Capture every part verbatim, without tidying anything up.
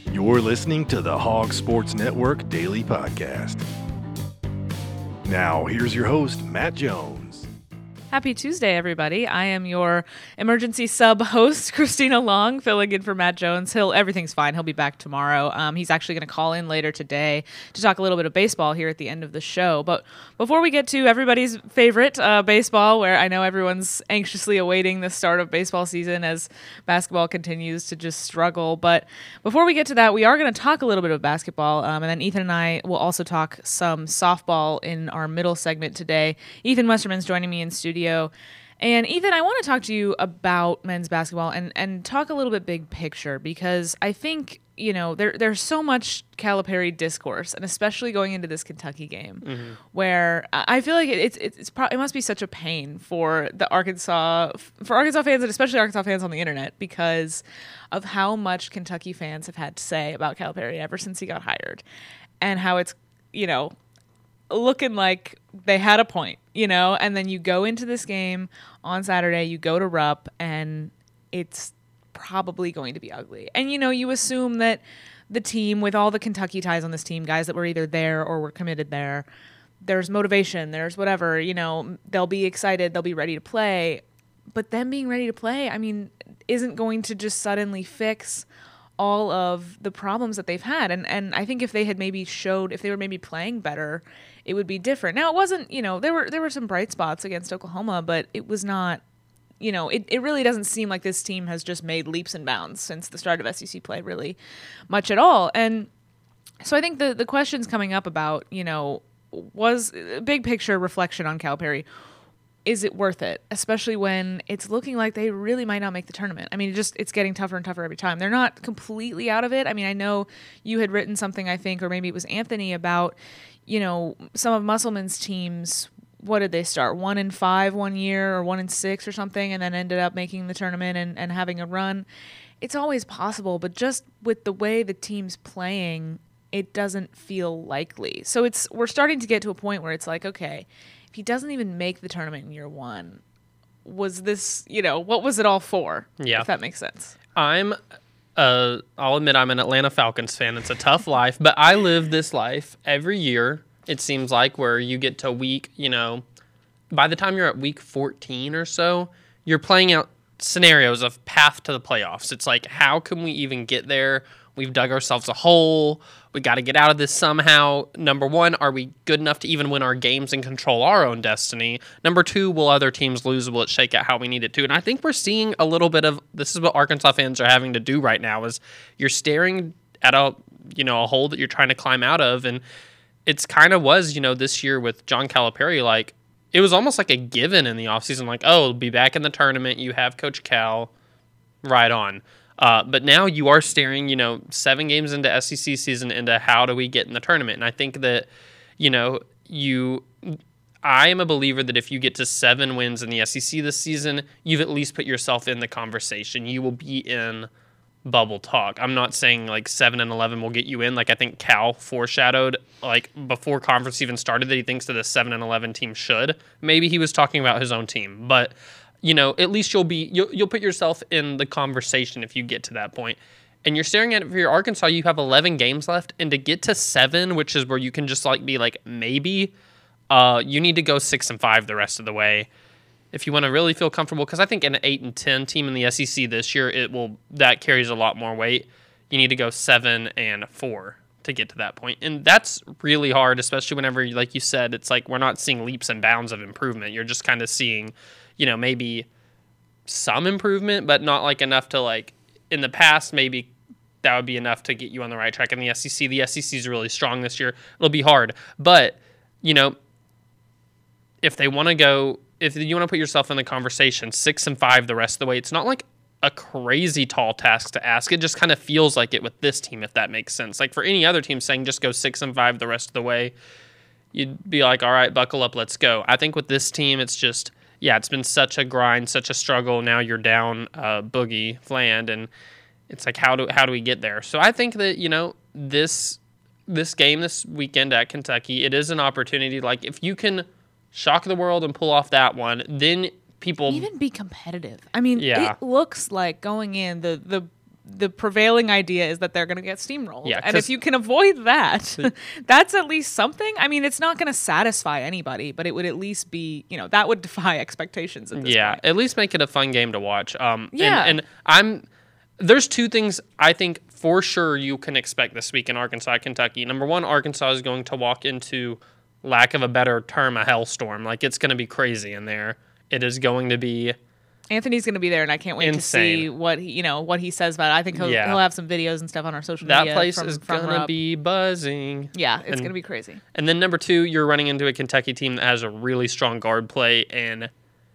You're listening to the Hog Sports Network Daily Podcast. Now, here's your host, Matt Jones. Happy Tuesday, everybody. I am your emergency sub-host, Christina Long, filling in for Matt Jones. He'll, everything's fine. He'll be back tomorrow. Um, he's actually going to call in later today to talk a little bit of baseball here at the end of the show. But before we get to everybody's favorite uh, baseball, where I know everyone's anxiously awaiting the start of baseball season as basketball continues to just struggle. But before we get to that, we are going to talk a little bit of basketball. Um, and then Ethan and I will also talk some softball in our middle segment today. Ethan Westerman's joining me in studio. And Ethan, I want to talk to you about men's basketball and, and talk a little bit big picture, because I think, you know, there there's so much Calipari discourse, and especially going into this Kentucky game, mm-hmm. where I feel like it's it's, it's pro- it must be such a pain for the Arkansas for Arkansas fans, and especially Arkansas fans on the internet, because of how much Kentucky fans have had to say about Calipari ever since he got hired, and how it's, you know, looking like they had a point, you know, and then you go into this game on Saturday, you go to Rupp, and it's probably going to be ugly. And, you know, you assume that the team, with all the Kentucky ties on this team, guys that were either there or were committed there, there's motivation, there's whatever, you know, they'll be excited, they'll be ready to play. But them being ready to play, I mean, isn't going to just suddenly fix all of the problems that they've had. And and I think if they had maybe showed, if they were maybe playing better, it would be different. Now, it wasn't, you know, there were there were some bright spots against Oklahoma, but it was not, you know, it, it really doesn't seem like this team has just made leaps and bounds since the start of S E C play, really much at all. And so I think the, the questions coming up about, you know, was a big picture reflection on Calipari. Is it worth it? Especially when it's looking like they really might not make the tournament. I mean, it just it's getting tougher and tougher every time. They're not completely out of it. I mean, I know you had written something, I think, or maybe it was Anthony, about, you know, some of Musselman's teams. What did they start? One in five one year, or one in six or something, and then ended up making the tournament and, and having a run. It's always possible, but just with the way the team's playing, it doesn't feel likely. So it's we're starting to get to a point where it's like, okay, if he doesn't even make the tournament in year one, was this, you know, what was it all for? Yeah. If that makes sense. I'm, uh, I'll admit I'm an Atlanta Falcons fan. It's a tough life, but I live this life every year, it seems like, where you get to week, you know, by the time you're at week fourteen or so, you're playing out scenarios of path to the playoffs. It's like, how can we even get there? We've dug ourselves a hole. We got to get out of this somehow. Number one, are we good enough to even win our games and control our own destiny? Number two, will other teams lose? Will it shake out how we need it to? And I think we're seeing a little bit of, this is what Arkansas fans are having to do right now, is you're staring at a, you know, a hole that you're trying to climb out of. And it's kind of was, you know, this year with John Calipari, like, it was almost like a given in the offseason, like, oh, be back in the tournament. You have Coach Cal, right on. Uh, but now you are staring, you know, seven games into S E C season into how do we get in the tournament. And I think that, you know, you, I am a believer that if you get to seven wins in the S E C this season, you've at least put yourself in the conversation. You will be in bubble talk. I'm not saying like seven and eleven will get you in. Like I think Cal foreshadowed, like before conference even started, that he thinks that a seven and eleven team should. Maybe he was talking about his own team, but you know, at least you'll be you'll, you'll put yourself in the conversation if you get to that point. And you're staring at it for your Arkansas. You have eleven games left, and to get to seven, which is where you can just like be like maybe, uh, you need to go six and five the rest of the way if you want to really feel comfortable. Because I think an eight and ten team in the S E C this year, it will that carries a lot more weight. You need to go seven and four to get to that point, and that's really hard, especially whenever, like you said, it's like we're not seeing leaps and bounds of improvement. You're just kind of seeing, you know, maybe some improvement, but not like enough to like in the past, maybe that would be enough to get you on the right track. In the S E C, the S E C is really strong this year. It'll be hard, but you know, if they want to go, if you want to put yourself in the conversation, six and five the rest of the way, it's not like a crazy tall task to ask. It just kind of feels like it with this team, if that makes sense. Like for any other team saying just go six and five the rest of the way, you'd be like, all right, buckle up, let's go. I think with this team, it's just, yeah, it's been such a grind, such a struggle. Now you're down uh, Boogie Fland, and it's like, how do how do we get there? So I think that, you know, this this game this weekend at Kentucky, it is an opportunity. Like if you can shock the world and pull off that one, then people even be competitive. I mean, yeah. It looks like going in the the the prevailing idea is that they're going to get steamrolled. Yeah, and if you can avoid that, that's at least something. I mean, it's not going to satisfy anybody, but it would at least be, you know, that would defy expectations at this yeah, point. at least make it a fun game to watch. Um, Yeah. And, and I'm there's two things I think for sure you can expect this week in Arkansas, Kentucky. Number one, Arkansas is going to walk into, lack of a better term, a hellstorm. Like, it's going to be crazy in there. It is going to be Anthony's going to be there, and I can't wait insane. to see what he, you know, what he says about it. I think he'll, Yeah. he'll have some videos and stuff on our social that media. place from, is from going to Rob. be buzzing. Yeah, it's And- going to be crazy. And then number two, you're running into a Kentucky team that has a really strong guard play, and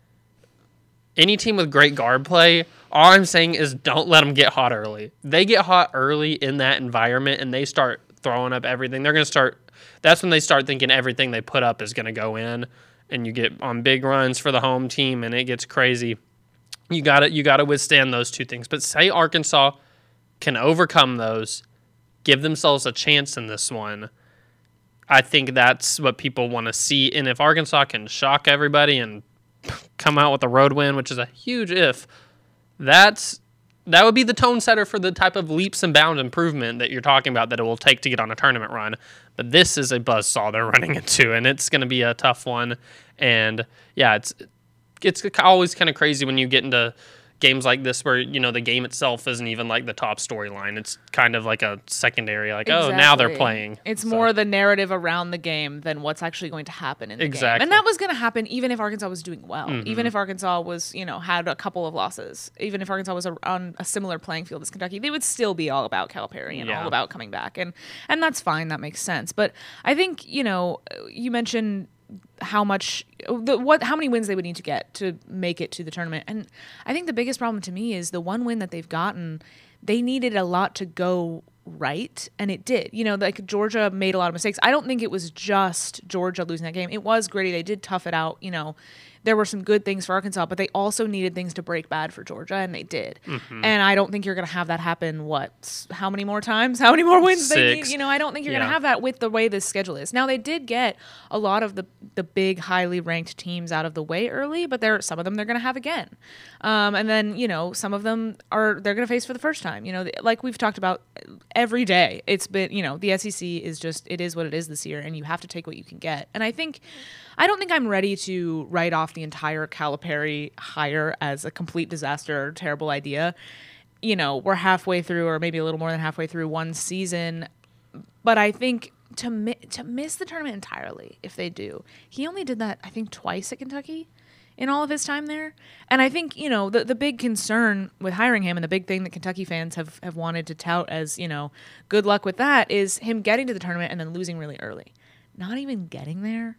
any team with great guard play, all I'm saying is don't let them get hot early. They get hot early in that environment, and they start throwing up everything. They're going to start. That's when they start thinking everything they put up is going to go in, and you get on big runs for the home team, and it gets crazy. You got to you got to withstand those two things. But say Arkansas can overcome those, give themselves a chance in this one. I think that's what people want to see. And if Arkansas can shock everybody and come out with a road win, which is a huge if, that's that would be the tone setter for the type of leaps and bounds improvement that you're talking about that it will take to get on a tournament run. But this is a buzzsaw they're running into, and it's going to be a tough one. And yeah, it's it's always kind of crazy when you get into games like this where, you know, the game itself isn't even like the top storyline. It's kind of like a secondary, like, oh, now they're Exactly. playing. It's So, more the narrative around the game than what's actually going to happen in the game. Exactly. And that was going to happen even if Arkansas was doing well. Mm-hmm. Even if Arkansas was, you know, had a couple of losses. Even if Arkansas was a, on a similar playing field as Kentucky, they would still be all about Calipari and Yeah. all about coming back. And and that's fine. That makes sense. But I think, you know, you mentioned how much the what how many wins they would need to get to make it to the tournament. And I think the biggest problem to me is the one win that they've gotten, they needed a lot to go right, and it did. You know, like Georgia made a lot of mistakes. I don't think it was just Georgia losing that game. It was gritty. They did tough it out, you know. There were some good things for Arkansas, but they also needed things to break bad for Georgia, and they did. Mm-hmm. And I don't think you're going to have that happen, what, how many more times? How many more wins they need? Six. You know, I don't think you're Yeah. going to have that with the way this schedule is. Now, they did get a lot of the, the big, highly ranked teams out of the way early, but there some of them they're going to have again. Um, and then, you know, some of them are they're going to face for the first time. You know, like we've talked about every day, it's been, you know, the S E C is just, it is what it is this year, and you have to take what you can get. And I think, I don't think I'm ready to write off the entire Calipari hire as a complete disaster or terrible idea. You know, we're halfway through, or maybe a little more than halfway through one season. But I think to mi- to miss the tournament entirely, if they do, he only did that, I think, twice at Kentucky in all of his time there. And I think, you know, the the big concern with hiring him, and the big thing that Kentucky fans have, have wanted to tout as, you know, good luck with that, is him getting to the tournament and then losing really early. Not even getting there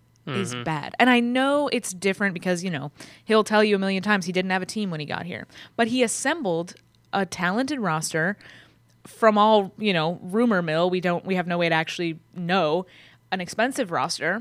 is bad. And I know it's different because, you know, he'll tell you a million times he didn't have a team when he got here. But he assembled a talented roster from all, you know, rumor mill. We don't we have no way to actually know, an expensive roster.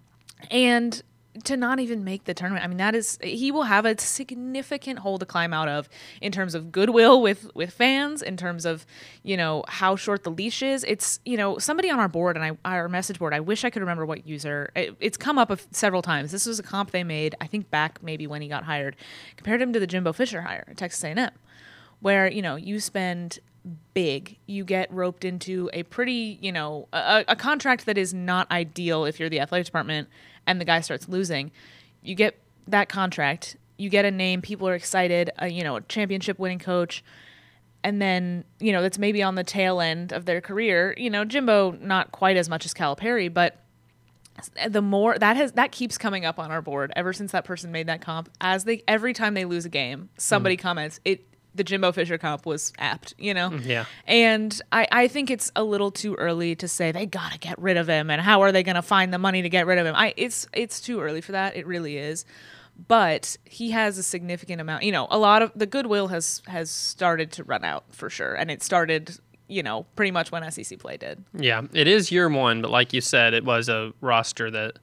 And to not even make the tournament, I mean, that is, he will have a significant hole to climb out of in terms of goodwill with, with fans, in terms of, you know, how short the leash is. It's, you know, somebody on our board, and I, our message board, I wish I could remember what user, it, it's come up a f- several times. This was a comp they made, I think back maybe when he got hired, compared him to the Jimbo Fisher hire at Texas A and M, where, you know, you spend big, you get roped into a pretty, you know, a, a contract that is not ideal if you're the athletic department, and the guy starts losing. You get that contract, you get a name, people are excited, uh, you know, a championship winning coach, and then, you know, that's maybe on the tail end of their career. You know, Jimbo, not quite as much as Calipari, but the more that has that keeps coming up on our board ever since that person made that comp. As they every time they lose a game, somebody mm. comments it. The Jimbo Fisher comp was apt, you know? Yeah. And I, I think it's a little too early to say they got to get rid of him, and how are they going to find the money to get rid of him? I It's it's too early for that. It really is. But he has a significant amount, you know, a lot of the goodwill has, has started to run out for sure. And it started, you know, pretty much when S E C play did. Yeah, it is year one, but like you said, it was a roster that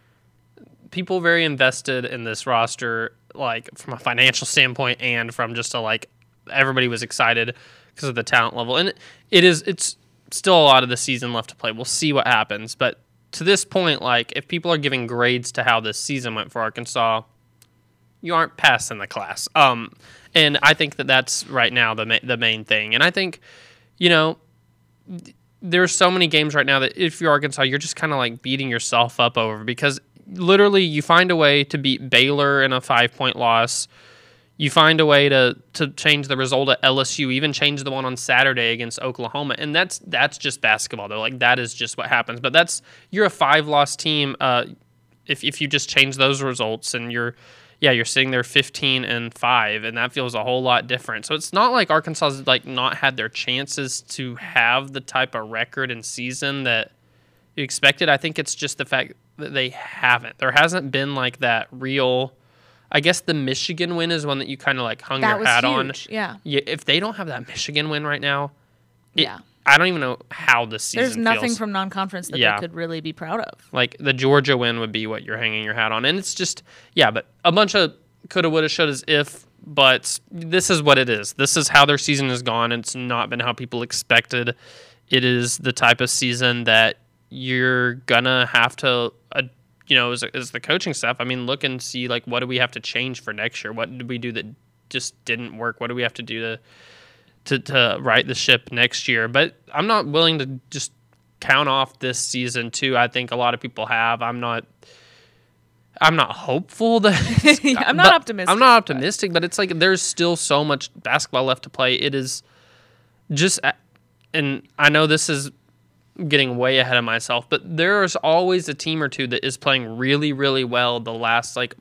people very invested in this roster, like from a financial standpoint and from just a like, everybody was excited because of the talent level. And it is, it's still a lot of the season left to play. We'll see what happens. But to this point, like, if people are giving grades to how this season went for Arkansas, you aren't passing the class. Um, and I think that that's right now the ma- the main thing. And I think, you know, th- there's so many games right now that if you're Arkansas, you're just kind of like beating yourself up over because literally you find a way to beat Baylor in a five point loss. You find a way to to change the result at L S U, even change the one on Saturday against Oklahoma, and that's that's just basketball though. Like that is just what happens. But that's you're a five loss team. Uh, if if you just change those results, and you're yeah you're sitting there fifteen and five, and that feels a whole lot different. So it's not like Arkansas's like not had their chances to have the type of record and season that you expected. I think it's just the fact that they haven't. There hasn't been like that real. I guess the Michigan win is one that you kind of like hung That your was hat huge, on. yeah. yeah. If they don't have that Michigan win right now, it, Yeah. I don't even know how the season There's nothing feels. from non-conference that Yeah. they could really be proud of. Like the Georgia win would be what you're hanging your hat on. And it's just, yeah, but a bunch of coulda, woulda, shouldas, if, but this is what it is. This is how their season has gone. It's not been how people expected. It is the type of season that you're going to have to uh, you know, as, as the coaching staff, I mean, look and see, like, what do we have to change for next year? What did we do that just didn't work? What do we have to do to to, to right the ship next year? But I'm not willing to just count off this season, too. I think a lot of people have. I'm not I'm not hopeful that... Yeah, I'm not optimistic. I'm not optimistic, but. but it's like there's still so much basketball left to play. It is just... And I know this is... getting way ahead of myself, but there's always a team or two that is playing really, really well the last like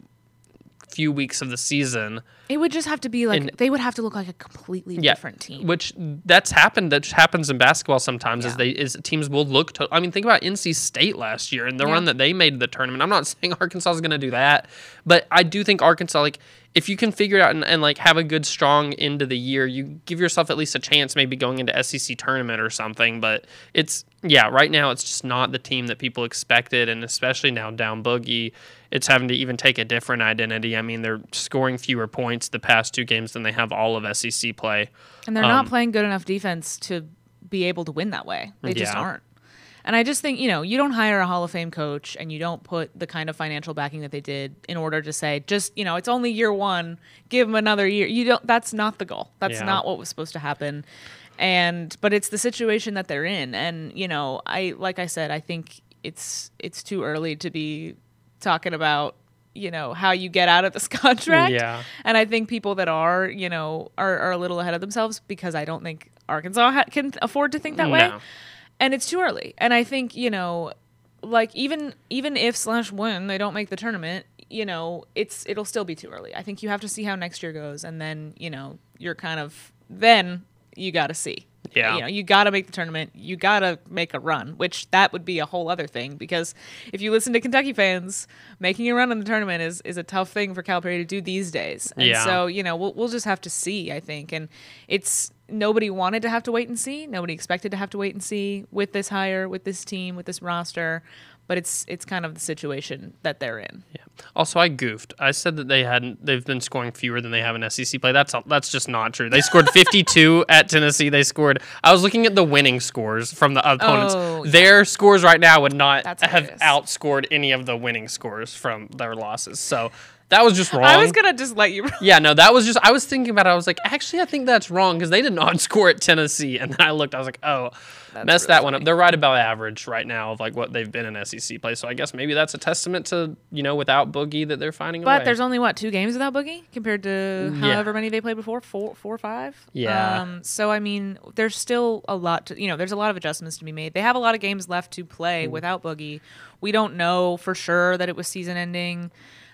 few weeks of the season. It would just have to be like And- they would have to look like a completely Yeah, different team. which that's happened. That happens in basketball sometimes. Is Yeah. they is teams will look to. I mean, think about N C State last year and the Yeah. run that they made to the tournament. I'm not saying Arkansas is going to do that, but I do think Arkansas, like, if you can figure it out and, and like have a good strong end of the year, you give yourself at least a chance, maybe going into S E C tournament or something. But it's yeah, right now it's just not the team that people expected, and especially now down Boogie, it's having to even take a different identity. I mean, they're scoring fewer points the past two games than they have all of S E C play. And they're not Um, playing good enough defense to be able to win that way. They just Yeah. aren't. And I just think, you know, you don't hire a Hall of Fame coach and you don't put the kind of financial backing that they did in order to say, just, you know, it's only year one, give them another year. You don't, that's not the goal. That's Yeah. not what was supposed to happen. And, but it's the situation that they're in. And, you know, I, like I said, I think it's, it's too early to be talking about, you know, how you get out of this contract. Yeah. And I think people that are, you know, are, are a little ahead of themselves because I don't think Arkansas ha- can afford to think that way. No. And it's too early. And I think, you know, like even even if slash when they don't make the tournament, you know, it's it'll still be too early. I think you have to see how next year goes, and then, you know, you're kind of then you got to see. Yeah. You know, you got to make the tournament. You got to make a run, which that would be a whole other thing, because if you listen to Kentucky fans, making a run in the tournament is, is a tough thing for Calipari to do these days. And Yeah. so, you know, we'll we'll just have to see, I think. And it's nobody wanted to have to wait and see. Nobody expected to have to wait and see with this hire, with this team, with this roster. But it's it's kind of the situation that they're in. Yeah. Also, I goofed. I said that they hadn't. They've been scoring fewer than they have in S E C play. That's that's just not true. They scored fifty-two at Tennessee. They scored. I was looking at the winning scores from the opponents. Oh, yeah. Their scores right now would not That's have hilarious. outscored any of the winning scores from their losses. So that was just wrong. I was gonna just let you. Yeah, no, that was just. I was thinking about it. I was like, actually, I think that's wrong because they did not score at Tennessee. And then I looked. I was like, oh, That's messed really that one up. funny. They're right about average right now of like what they've been in S E C play. So I guess maybe that's a testament to, you know, without Boogie that they're finding a way. But there's only what two games without Boogie compared to Yeah. however many they played before, four, four or five. Yeah. Um, so I mean, there's still a lot to, you know, there's a lot of adjustments to be made. They have a lot of games left to play Mm. without Boogie. We don't know for sure that it was season ending.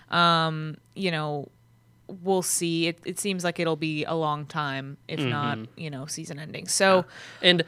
Um, you know, we'll see. It, it seems like it'll be a long time, if not, Mm-hmm. you know, season ending. So And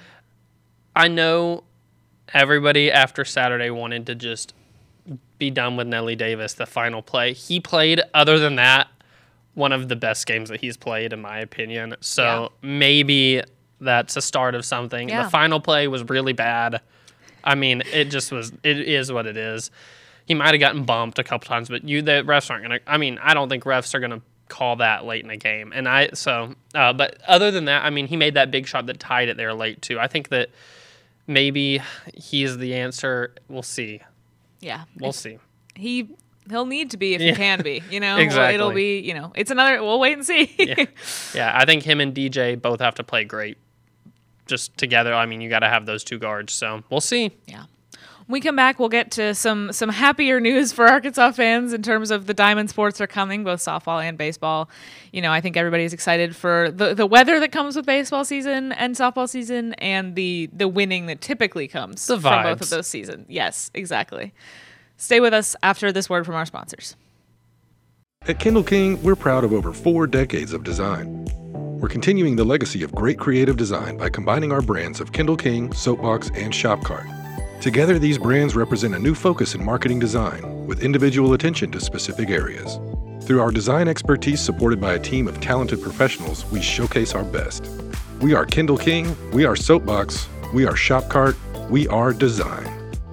I know everybody after Saturday wanted to just be done with Nelly Davis, the final play. He played, other than that, one of the best games that he's played, in my opinion. So maybe that's a start of something. Yeah. The final play was really bad. I mean, it just was, it is what it is. He might have gotten bumped a couple times, but you, the refs aren't going to, I mean, I don't think refs are going to call that late in a game. And I, so, uh, but other than that, I mean, he made that big shot that tied it there late too. I think that maybe he's the answer. We'll see. yeah, We'll if see. he he'll need to be if Yeah. he can be. You know, Exactly. It'll be. You know, it's another. We'll wait and see. yeah. yeah, I think him and D J both have to play great just together. I mean, you got to have those two guards. So we'll see. Yeah. When we come back, we'll get to some some happier news for Arkansas fans in terms of the Diamond Sports are coming, both softball and baseball. You know, I think everybody's excited for the, the weather that comes with baseball season and softball season, and the the winning that typically comes The from both vibes. of those seasons. Yes, exactly. Stay with us after this word from our sponsors. At Kindle King, we're proud of over four decades of design. We're continuing the legacy of great creative design by combining our brands of Kindle King, Soapbox, and Shopcart. Together, these brands represent a new focus in marketing design, with individual attention to specific areas. Through our design expertise supported by a team of talented professionals, we showcase our best. We are Kindle King, we are Soapbox, we are Shopcart, we are design.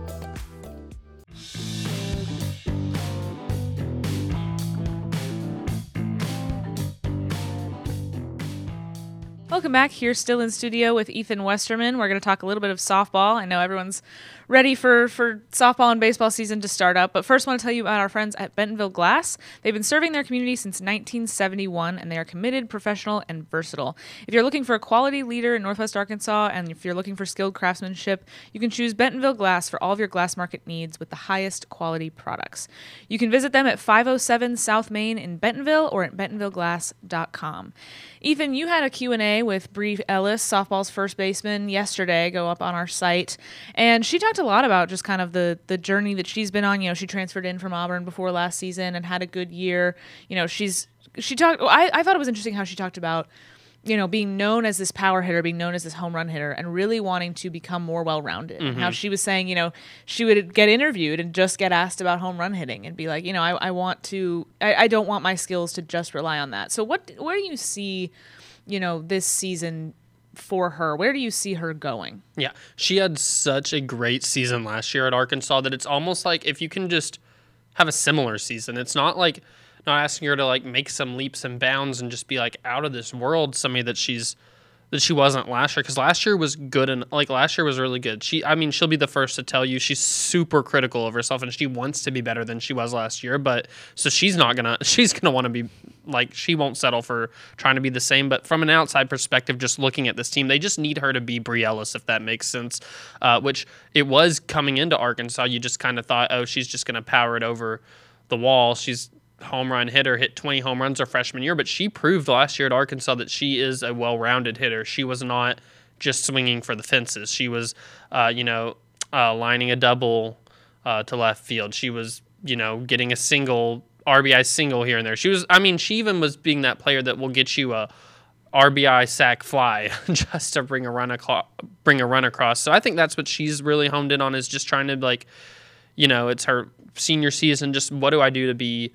Welcome back. Here, still in studio with Ethan Westerman. We're going to talk a little bit of softball. I know everyone's ready for, for softball and baseball season to start up, but first I want to tell you about our friends at Bentonville Glass. They've been serving their community since nineteen seventy-one, and they are committed, professional, and versatile. If you're looking for a quality leader in Northwest Arkansas, and if you're looking for skilled craftsmanship, you can choose Bentonville Glass for all of your glass market needs with the highest quality products. You can visit them at five oh seven South Main in Bentonville or at bentonville glass dot com. Ethan, you had a Q and A with Bree Ellis, softball's first baseman, yesterday, go up on our site, and she talked a lot about just kind of the the journey that she's been on. You know, she transferred in from Auburn before last season and had a good year. You know, she's she talked. I, I thought it was interesting how she talked about, you know, being known as this power hitter, being known as this home run hitter, and really wanting to become more well-rounded. Mm-hmm. And how she was saying, you know, she would get interviewed and just get asked about home run hitting and be like, you know, I, I want to, I, I don't want my skills to just rely on that. So what, where do you see, you know, this season for her? Where do you see her going? Yeah, she had such a great season last year at Arkansas that it's almost like if you can just have a similar season, it's not like not asking her to like make some leaps and bounds and just be like out of this world, somebody that she's that she wasn't last year, because last year was good and like last year was really good. She, I mean, she'll be the first to tell you she's super critical of herself and she wants to be better than she was last year. But so she's not gonna, she's gonna want to be like, she won't settle for trying to be the same. But from an outside perspective, just looking at this team, they just need her to be Bree Ellis, if that makes sense. Uh, which it was coming into Arkansas. You just kind of thought, oh, she's just gonna power it over the wall. She's home run hitter, hit twenty home runs her freshman year, but she proved last year at Arkansas that she is a well-rounded hitter. She was not just swinging for the fences. She was, uh, you know, uh, lining a double uh, to left field. She was, you know, getting a single, R B I single here and there. She was, I mean, she even was being that player that will get you a R B I sack fly just to bring a run across, bring a run across. So I think that's what she's really honed in on, is just trying to, like, you know, it's her senior season. Just what do I do to be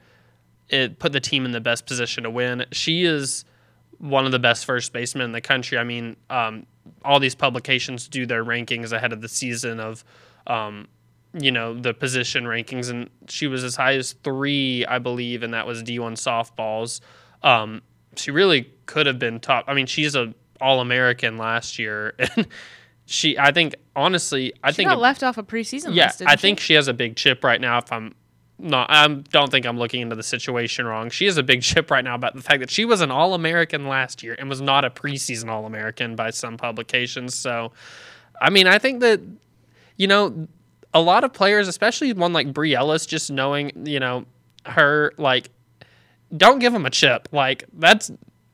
it put the team in the best position to win. She is one of the best first basemen in the country. I mean, um, all these publications do their rankings ahead of the season of, um, you know, the position rankings, and she was as high as three, I believe, and that was D one softballs. Um, she really could have been top. I mean, she's a All-American last year, and she, I think, honestly, I she think got a, left off a preseason yeah, list, didn't I she? think she has a big chip right now. If I'm No, I don't think I'm looking into the situation wrong. She has a big chip right now about the fact that she was an All-American last year and was not a preseason All-American by some publications. So, I mean, I think that, you know, a lot of players, especially one like Bree Ellis, just knowing, you know, her, like, don't give them a chip. Like, that's,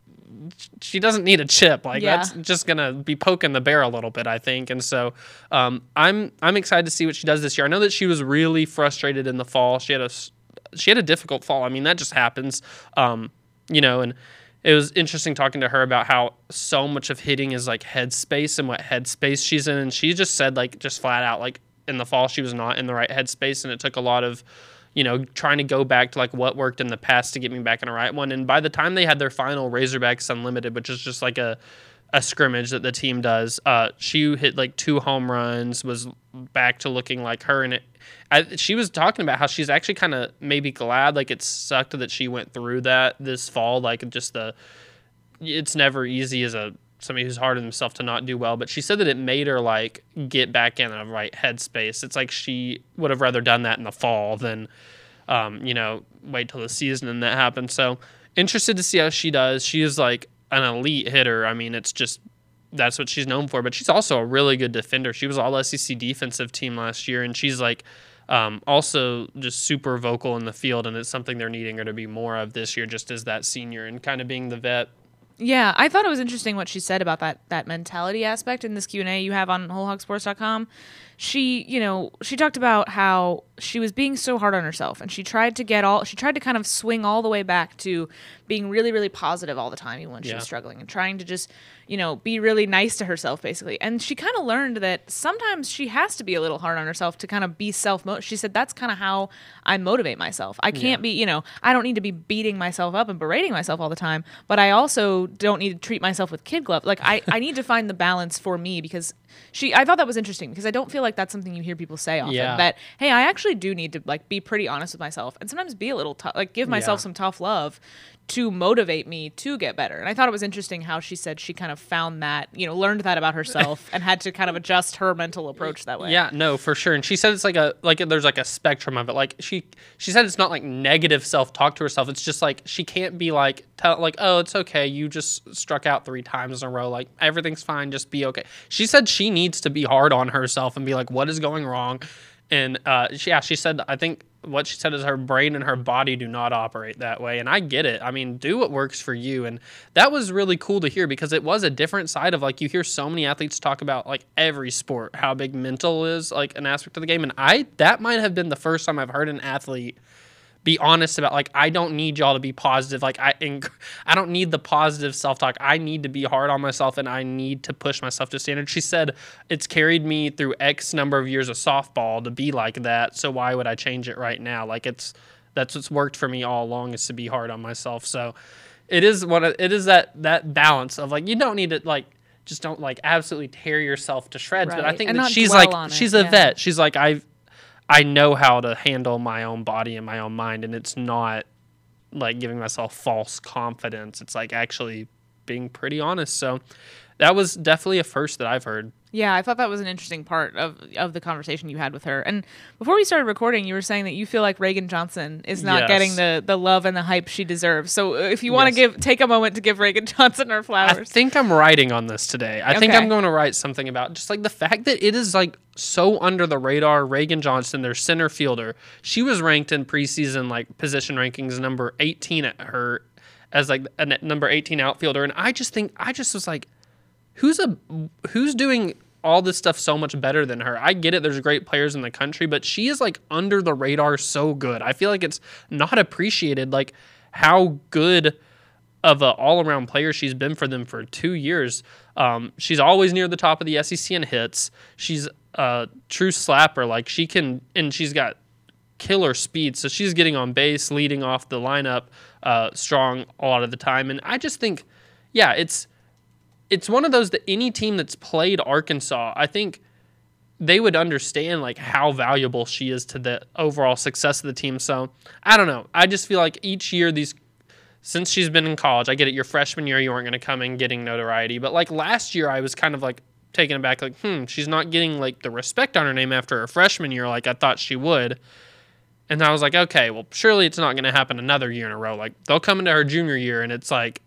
she doesn't need a chip. Like, Yeah. that's just going to be poking the bear a little bit, I think. And so um, I'm I'm excited to see what she does this year. I know that she was really frustrated in the fall. She had a, she had a difficult fall. I mean, that just happens, um, you know, and it was interesting talking to her about how so much of hitting is, like, headspace and what headspace she's in. And she just said, like, just flat out, like, in the fall she was not in the right headspace, and it took a lot of, you know, trying to go back to, like, what worked in the past to get me back in the right one. And by the time they had their final Razorbacks Unlimited, which is just like a, a scrimmage that the team does, uh, she hit, like, two home runs, was back to looking like her. And it, I, she was talking about how she's actually kind of maybe glad, like, it sucked that she went through that this fall. Like, just the, it's never easy as a somebody who's hard on himself to not do well, but she said that it made her, like, get back in the right headspace. It's like she would have rather done that in the fall than um, you know, wait till the season and that happens. So interested to see how she does. She is like an elite hitter. I mean, it's just that's what she's known for. But she's also a really good defender. She was all S E C defensive team last year, and she's like um, also just super vocal in the field, and it's something they're needing her to be more of this year, just as that senior and kind of being the vet. Yeah, I thought it was interesting what she said about that that mentality aspect in this Q and A you have on whole hog sports dot com. She, you know, she talked about how she was being so hard on herself, and she tried to get all, she tried to kind of swing all the way back to being really, really positive all the time, even when she Yeah. was struggling, and trying to just, you know, be really nice to herself, basically. And she kind of learned that sometimes she has to be a little hard on herself to kind of be self. She said, that's kind of how I motivate myself. I can't Yeah. be, you know, I don't need to be beating myself up and berating myself all the time, but I also don't need to treat myself with kid gloves. Like I, I need to find the balance for me, because she, I thought that was interesting, because I don't feel like that's something you hear people say often, Yeah. that, hey, I actually do need to like be pretty honest with myself and sometimes be a little tough, like give myself Yeah. some tough love to motivate me to get better. And I thought it was interesting how she said she kind of found that, you know, learned that about herself and had to kind of adjust her mental approach that way. Yeah, no, for sure. And she said it's like a like there's like a spectrum of it. Like she she said it's not like negative self-talk to herself. It's just like she can't be like tell like, "Oh, it's okay. You just struck out three times in a row. Like everything's fine. Just be okay." She said she needs to be hard on herself and be like, "What is going wrong?" And uh she, yeah, she said I think what she said is her brain and her body do not operate that way. And I get it. I mean, do what works for you. And that was really cool to hear, because it was a different side of like, you hear so many athletes talk about like every sport, how big mental is like an aspect of the game. And I, that might have been the first time I've heard an athlete be honest about like, I don't need y'all to be positive. Like I, inc- I don't need the positive self-talk. I need to be hard on myself, and I need to push myself to standard. She said it's carried me through X number of years of softball to be like that. So why would I change it right now? Like it's, that's what's worked for me all along, is to be hard on myself. So it is one of, it is that, that balance of like, you don't need to like, just don't like absolutely tear yourself to shreds. But I Right. think And that not she's dwell like, on it, she's a yeah. vet. She's like, I've, I know how to handle my own body and my own mind, and it's not like giving myself false confidence. It's like actually being pretty honest. So that was definitely a first that I've heard. Yeah, I thought that was an interesting part of of the conversation you had with her. And before we started recording, you were saying that you feel like Reagan Johnson is not Yes. getting the, the love and the hype she deserves. So uh, if you want to Yes. give take a moment to give Reagan Johnson her I flowers. think I'm writing on this today. I think Okay. I'm going to write something about just like the fact that it is like so under the radar. Reagan Johnson, their center fielder, she was ranked in preseason like position rankings number eighteen at her as like a n- number eighteen outfielder. And I just think, I just was like, who's a, who's doing all this stuff so much better than her? I get it. There's great players in the country, but she is like under the radar so good. I feel like it's not appreciated, like how good of an all-around player she's been for them for two years. Um, she's always near the top of the S E C in hits. She's a true slapper. Like she can, and she's got killer speed. So she's getting on base, leading off the lineup uh, strong a lot of the time. And I just think, yeah, it's, it's one of those that any team that's played Arkansas, I think they would understand like how valuable she is to the overall success of the team. So I don't know. I just feel like each year these, since she's been in college, I get it. Your freshman year, you weren't going to come in getting notoriety. But like last year, I was kind of like taken aback, like, hmm, she's not getting like the respect on her name after her freshman year like I thought she would. And I was like, okay, well, surely it's not going to happen another year in a row. Like they'll come into her junior year and it's like,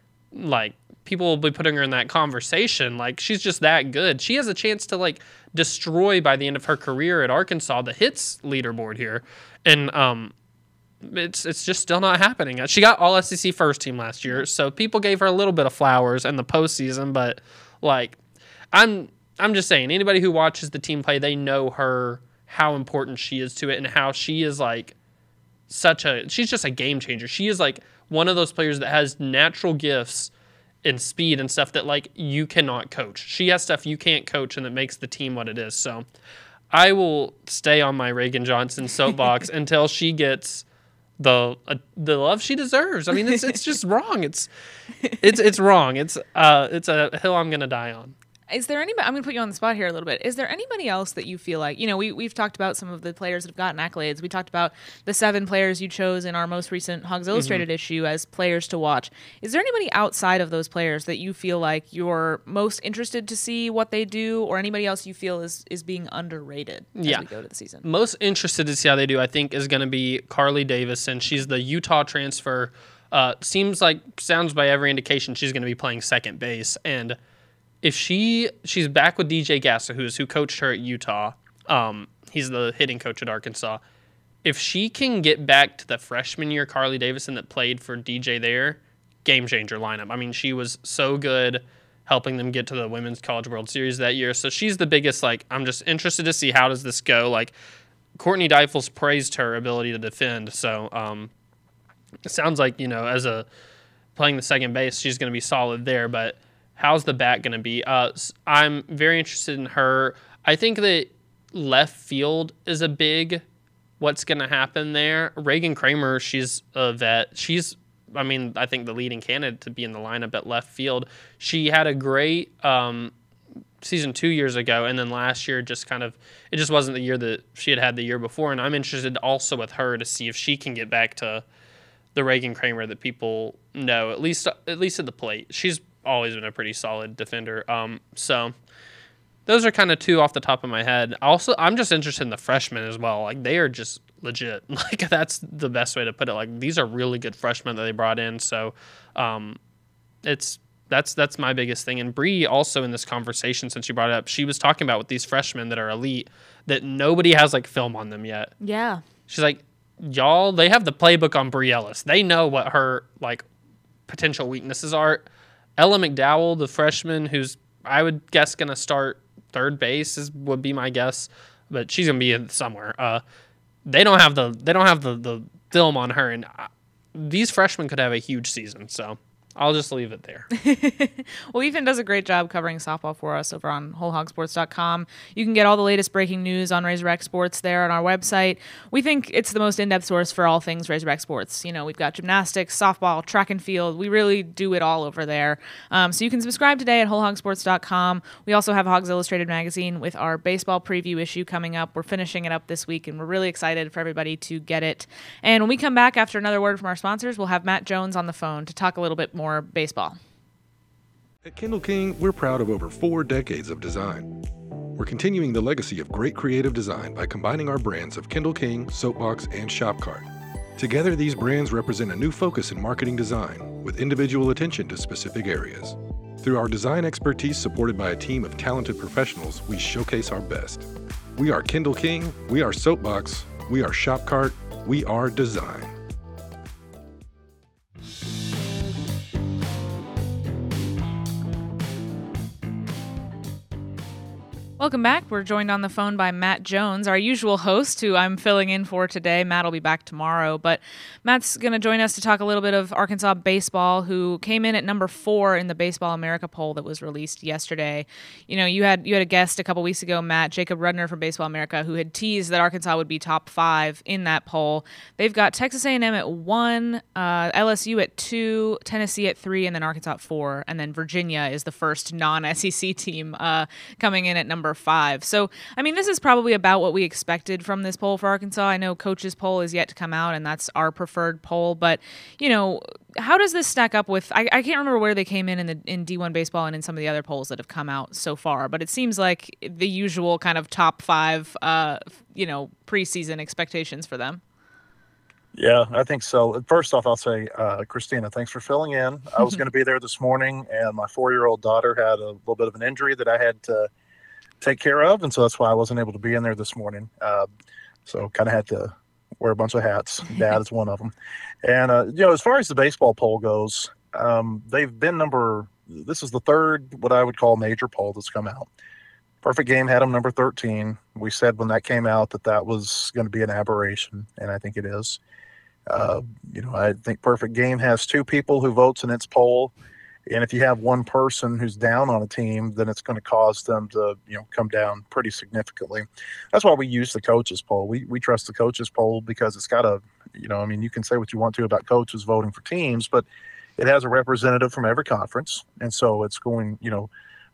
like, people will be putting her in that conversation. Like she's just that good. She has a chance to like destroy by the end of her career at Arkansas the hits leaderboard here, and um, it's it's just still not happening. She got all S E C first team last year, so people gave her a little bit of flowers in the postseason. But like, I'm I'm just saying, anybody who watches the team play, they know her, how important she is to it, and how she is like such a she's just a game changer. She is like one of those players that has natural gifts and speed and stuff that like you cannot coach. She has stuff you can't coach, and that makes the team what it is. So I will stay on my Reagan Johnson soapbox until she gets the uh, the love she deserves. I mean, it's it's just wrong. It's it's it's wrong. It's uh it's a hill I'm gonna die on. Is there anybody, I'm going to put you on the spot here a little bit. Is there anybody else that you feel like, you know, we, we've talked about some of the players that have gotten accolades. We talked about the seven players you chose in our most recent Hogs Illustrated mm-hmm. issue as players to watch. Is there anybody outside of those players that you feel like you're most interested to see what they do, or anybody else you feel is, is being underrated as yeah. we go to the season? Most interested to see how they do, I think, is going to be Carly Davidson. She's the Utah transfer. Uh, seems like, sounds by every indication, she's going to be playing second base. And if she she's back with D J Gassa, who's who coached her at Utah. Um, he's the hitting coach at Arkansas. If she can get back to the freshman year Carly Davidson that played for D J there, game changer lineup. I mean, she was so good helping them get to the Women's College World Series that year. So she's the biggest, like, I'm just interested to see how does this go. Like, Courtney Deifels praised her ability to defend. So um, it sounds like, you know, as a playing the second base, she's going to be solid there. But how's the bat going to be? Uh, I'm very interested in her. I think that left field is a big what's going to happen there. Reagan Kramer, she's a vet. She's, I mean, I think the leading candidate to be in the lineup at left field. She had a great um, season two years ago, and then last year just kind of, it just wasn't the year that she had had the year before, and I'm interested also with her to see if she can get back to the Reagan Kramer that people know, at least at least at the plate. She's always been a pretty solid defender. Um, so those are kind of two off the top of my head. Also, I'm just interested in the freshmen as well. Like, they are just legit. Like, that's the best way to put it. Like, these are really good freshmen that they brought in. So um, it's that's that's my biggest thing. And Bree also in this conversation, since you brought it up, she was talking about with these freshmen that are elite that nobody has like film on them yet. Yeah. She's like, y'all, they have the playbook on Bree Ellis. They know what her like potential weaknesses are. Ella McDowell, the freshman, who's I would guess going to start third base, is, would be my guess, but she's going to be in somewhere. Uh, they don't have the they don't have the, the film on her, and uh, these freshmen could have a huge season. So I'll just leave it there. Well, Ethan does a great job covering softball for us over on whole hog sports dot com. You can get all the latest breaking news on Razorback Sports there on our website. We think it's the most in-depth source for all things Razorback Sports. You know, we've got gymnastics, softball, track and field. We really do it all over there. Um, so you can subscribe today at whole hog sports dot com. We also have Hogs Illustrated magazine with our baseball preview issue coming up. We're finishing it up this week, and we're really excited for everybody to get it. And when we come back after another word from our sponsors, we'll have Matt Jones on the phone to talk a little bit more baseball. At Kindle King, we're proud of over four decades of design. We're continuing the legacy of great creative design by combining our brands of Kindle King, Soapbox, and Shopcart. Together, these brands represent a new focus in marketing design with individual attention to specific areas. Through our design expertise supported by a team of talented professionals, we showcase our best. We are Kindle King, we are Soapbox, we are Shopcart, we are design. Welcome back. We're joined on the phone by Matt Jones, our usual host, who I'm filling in for today. Matt will be back tomorrow, but Matt's going to join us to talk a little bit of Arkansas baseball, who came in at number four in the Baseball America poll that was released yesterday. You know, you had you had a guest a couple weeks ago, Matt, Jacob Rudner from Baseball America, who had teased that Arkansas would be top five in that poll. They've got Texas A and M at one, uh, L S U at two, Tennessee at three, and then Arkansas at four, and then Virginia is the first non-S E C team uh, coming in at number five. So, I mean, this is probably about what we expected from this poll for Arkansas. I know Coach's poll is yet to come out, and that's our preferred poll. But, you know, how does this stack up with, I, I can't remember where they came in in, the, in D one baseball and in some of the other polls that have come out so far, but it seems like the usual kind of top five, uh, you know, preseason expectations for them. Yeah, I think so. First off, I'll say, uh, Christina, thanks for filling in. I was going to be there this morning, and my four-year-old daughter had a little bit of an injury that I had to take care of, and so that's why I wasn't able to be in there this morning. Uh, so kind of had to wear a bunch of hats. Dad is one of them. And, uh, you know, as far as the baseball poll goes, um, they've been number – this is the third what I would call major poll that's come out. Perfect Game had them number thirteen. We said when that came out that that was going to be an aberration, and I think it is. Uh, you know, I think Perfect Game has two people who votes in its poll. And if you have one person who's down on a team, then it's going to cause them to, you know, come down pretty significantly. That's why we use the coaches poll. We we trust the coaches poll because it's got a, you know, I mean, you can say what you want to about coaches voting for teams, but it has a representative from every conference. And so it's going, you know,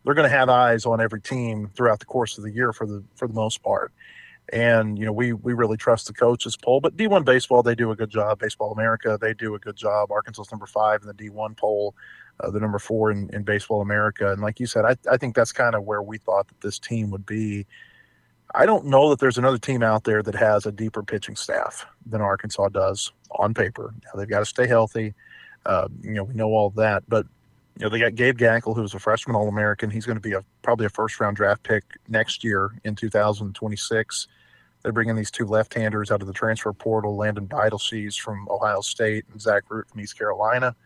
they're going to have eyes on every team throughout the course of the year for the for the most part. And, you know, we we really trust the coaches poll. But D one baseball, they do a good job. Baseball America, they do a good job. Arkansas's number five in the D one poll, uh, the number four in, in Baseball America. And like you said, I, I think that's kind of where we thought that this team would be. I don't know that there's another team out there that has a deeper pitching staff than Arkansas does on paper. Now, they've got to stay healthy. Uh, you know, we know all of that. But, you know, they got Gabe Gankel, who's a freshman All-American. He's going to be a probably a first-round draft pick next year in two thousand twenty-six. They're bringing these two left-handers out of the transfer portal, Landon Beidelshees from Ohio State and Zach Root from East Carolina,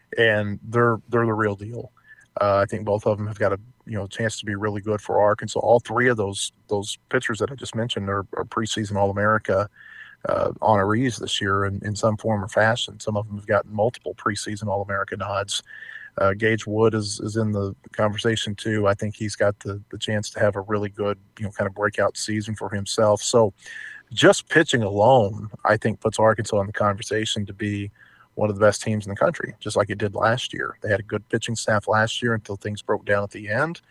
and they're they're the real deal. Uh, I think both of them have got a you know chance to be really good for Arkansas. All three of those those pitchers that I just mentioned are, are preseason All-America uh, honorees this year in, in some form or fashion. Some of them have gotten multiple preseason All-America nods. Uh, Gage Wood is, is in the conversation too. I think he's got the, the chance to have a really good, you know, kind of breakout season for himself. So just pitching alone, I think puts Arkansas in the conversation to be one of the best teams in the country, just like it did last year. They had a good pitching staff last year until things broke down at the end.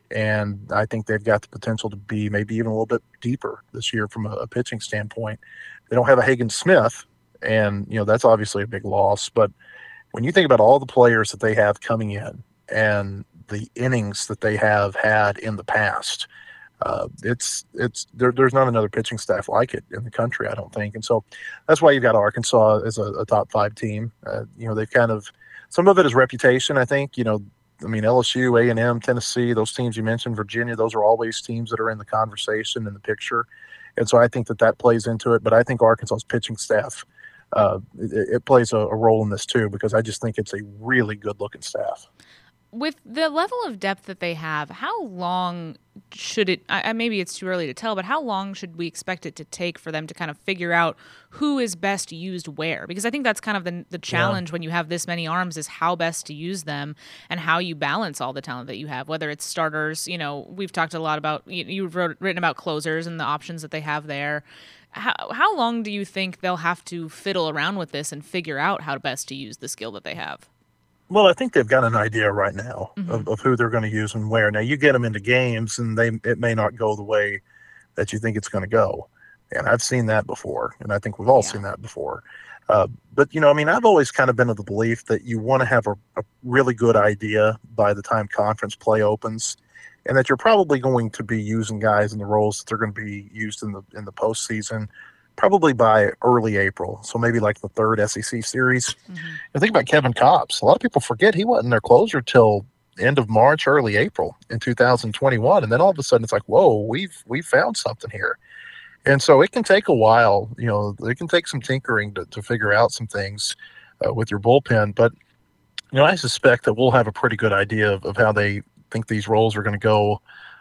And I think they've got the potential to be maybe even a little bit deeper this year from a, a pitching standpoint. They don't have a Hagen Smith, and, you know, that's obviously a big loss, but when you think about all the players that they have coming in and the innings that they have had in the past, uh, it's it's there, there's not another pitching staff like it in the country, I don't think. And so that's why you've got Arkansas as a, a top five team. Uh, you know, they've kind of some of it is reputation, I think. You know, I mean, L S U, A and M, Tennessee, those teams you mentioned, Virginia, those are always teams that are in the conversation in the picture. And so I think that that plays into it. But I think Arkansas's pitching staff, Uh, it, it plays a, a role in this too, because I just think it's a really good looking staff. With the level of depth that they have, how long should it, I, maybe it's too early to tell, but how long should we expect it to take for them to kind of figure out who is best used where? Because I think that's kind of the, the challenge yeah. when you have this many arms is how best to use them and how you balance all the talent that you have, whether it's starters. You know, we've talked a lot about, you, you've wrote, written about closers and the options that they have there. How, how long do you think they'll have to fiddle around with this and figure out how best to use the skill that they have? Well, I think they've got an idea right now mm-hmm. of, of who they're going to use and where. Now, you get them into games, and they it may not go the way that you think it's going to go. And I've seen that before, and I think we've all yeah. seen that before. Uh, but, you know, I mean, I've always kind of been of the belief that you want to have a, a really good idea by the time conference play opens, and that you're probably going to be using guys in the roles that they're going to be used in the in the postseason probably by early April. So maybe like the third S E C series. Mm-hmm. And think about Kevin Kopps. A lot of people forget he wasn't their closer till end of March, early April in two thousand twenty-one. And then all of a sudden it's like, whoa, we've we've found something here. And so it can take a while. You know, it can take some tinkering to, to figure out some things uh, with your bullpen. But, you know, I suspect that we'll have a pretty good idea of, of how they think these roles are going to go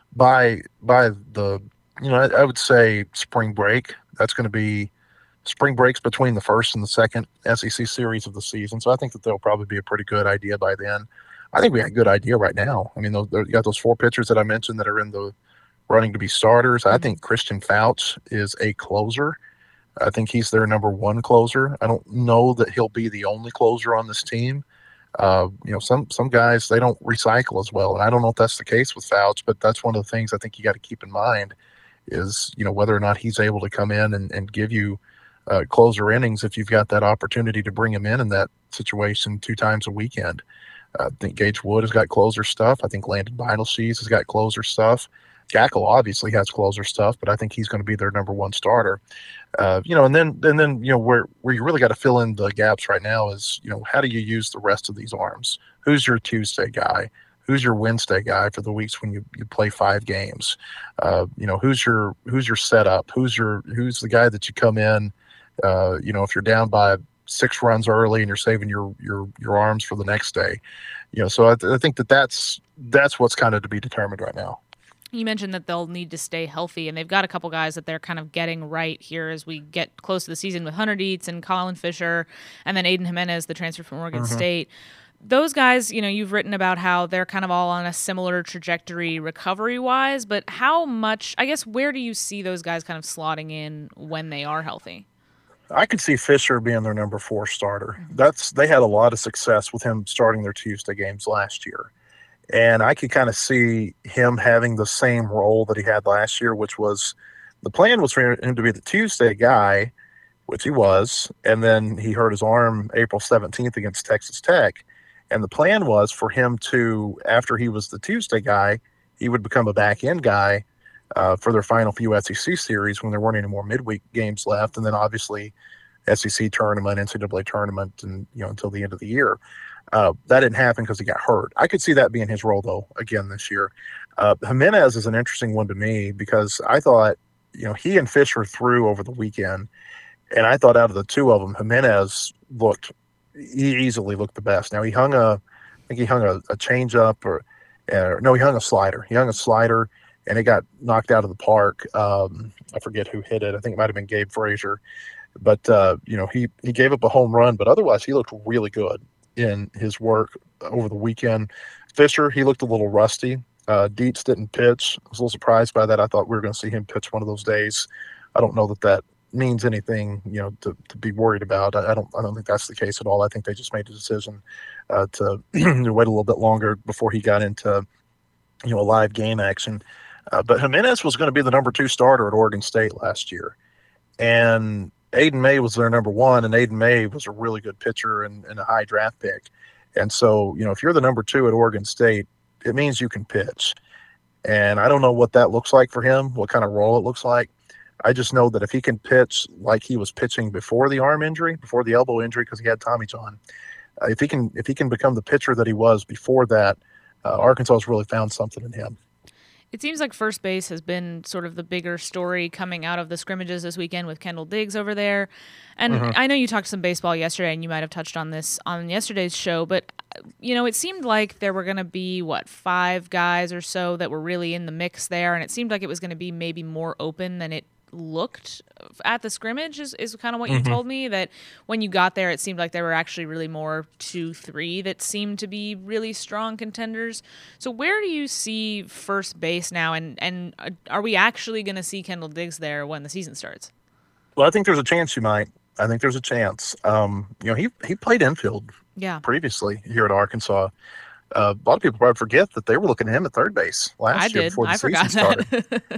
by by the, you know, I, I would say spring break. That's going to be spring breaks between the first and the second S E C series of the season. So I think that there'll probably be a pretty good idea by then. I think we got a good idea right now. I mean, you got those four pitchers that I mentioned that are in the running to be starters. I think Christian Fouts is a closer. I think he's their number one closer. I don't know that he'll be the only closer on this team. Uh, you know, some some guys, they don't recycle as well. And I don't know if that's the case with Fouts, but that's one of the things I think you got to keep in mind is, you know, whether or not he's able to come in and, and give you uh, closer innings if you've got that opportunity to bring him in in that situation two times a weekend. Uh, I think Gage Wood has got closer stuff. I think Landon Beidelshees has got closer stuff. Gackle obviously has closer stuff, but I think he's going to be their number one starter. Uh, you know, and then and then you know where where you really got to fill in the gaps right now is, you know, how do you use the rest of these arms? Who's your Tuesday guy? Who's your Wednesday guy for the weeks when you, you play five games? Uh, you know, who's your who's your setup? Who's your who's the guy that you come in? Uh, you know, if you're down by six runs early and you're saving your your your arms for the next day. You know, so I, th- I think that that's that's what's kind of to be determined right now. You mentioned that they'll need to stay healthy, and they've got a couple guys that they're kind of getting right here as we get close to the season with Hunter Dietz and Colin Fisher, and then Aiden Jimenez, the transfer from Oregon Mm-hmm. State. Those guys, you know, you've written about how they're kind of all on a similar trajectory recovery-wise, but how much, I guess, where do you see those guys kind of slotting in when they are healthy? I could see Fisher being their number four starter. That's they had a lot of success with him starting their Tuesday games last year. And I could kind of see him having the same role that he had last year, which was the plan was for him to be the Tuesday guy, which he was. And then he hurt his arm April seventeenth against Texas Tech. And the plan was for him to, after he was the Tuesday guy, he would become a back end guy uh, for their final few S E C series when there weren't any more midweek games left. And then obviously S E C tournament, N C double A tournament, and you know until the end of the year. Uh, that didn't happen because he got hurt. I could see that being his role, though, again this year. Uh, Jimenez is an interesting one to me because I thought, you know, he and Fisher threw over the weekend, and I thought out of the two of them, Jimenez looked, he easily looked the best. Now, he hung a, I think he hung a, a changeup, or, uh, no, he hung a slider. He hung a slider, and it got knocked out of the park. Um, I forget who hit it. I think it might have been Gabe Frazier. But, uh, you know, he, he gave up a home run, but otherwise he looked really good in his work over the weekend. Fisher, he looked a little rusty. Uh, Dietz didn't pitch. I was a little surprised by that. I thought we were going to see him pitch one of those days. I don't know that that means anything, you know, to, to be worried about. I, I don't I don't think that's the case at all. I think they just made a decision uh, to wait a little bit longer before he got into, you know, a live game action. Uh, but Jimenez was going to be the number two starter at Oregon State last year. And Aiden May was their number one, and Aiden May was a really good pitcher and, and a high draft pick. And so, you know, if you're the number two at Oregon State, it means you can pitch. And I don't know what that looks like for him, what kind of role it looks like. I just know that if he can pitch like he was pitching before the arm injury, before the elbow injury, because he had Tommy John, uh, if he can if he can become the pitcher that he was before that, uh, Arkansas has really found something in him. It seems like first base has been sort of the bigger story coming out of the scrimmages this weekend with Kendall Diggs over there. And mm-hmm. I know you talked some baseball yesterday, and you might have touched on this on yesterday's show, but, you know, it seemed like there were going to be, what, five guys or so that were really in the mix there, and it seemed like it was going to be maybe more open than it looked at the scrimmage is, is kind of what mm-hmm. you told me, that when you got there, it seemed like there were actually really more two, three that seemed to be really strong contenders. So where do you see first base now? And, and are we actually going to see Kendall Diggs there when the season starts? Well, I think there's a chance you might. I think there's a chance. Um, you know, he, he played infield yeah. previously here at Arkansas. Uh, a lot of people probably forget that they were looking at him at third base last I year did. before the I season started. That.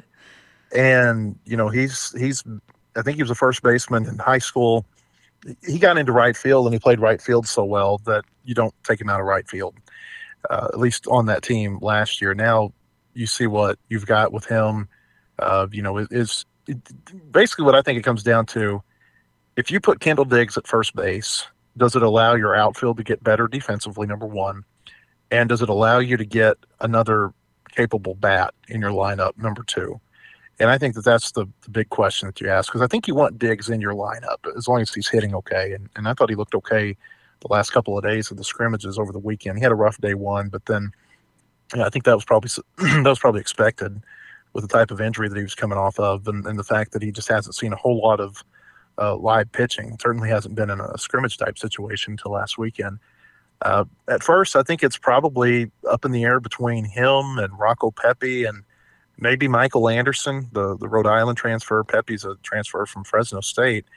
And, you know, he's, he's, I think he was a first baseman in high school. He got into right field, and he played right field so well that you don't take him out of right field, uh, at least on that team last year. Now you see what you've got with him. Uh, you know, is it, basically what I think it comes down to. If you put Kendall Diggs at first base, does it allow your outfield to get better defensively, number one? And does it allow you to get another capable bat in your lineup, number two? And I think that that's the, the big question that you ask, because I think you want Diggs in your lineup as long as he's hitting okay. And, and I thought he looked okay the last couple of days of the scrimmages over the weekend. He had a rough day one, but then yeah, I think that was probably that was probably expected with the type of injury that he was coming off of, and, and the fact that he just hasn't seen a whole lot of uh, live pitching. Certainly hasn't been in a scrimmage type situation until last weekend. Uh, at first, I think it's probably up in the air between him and Rocco Pepe and maybe Michael Anderson, the, the Rhode Island transfer. Pepe's a transfer from Fresno State.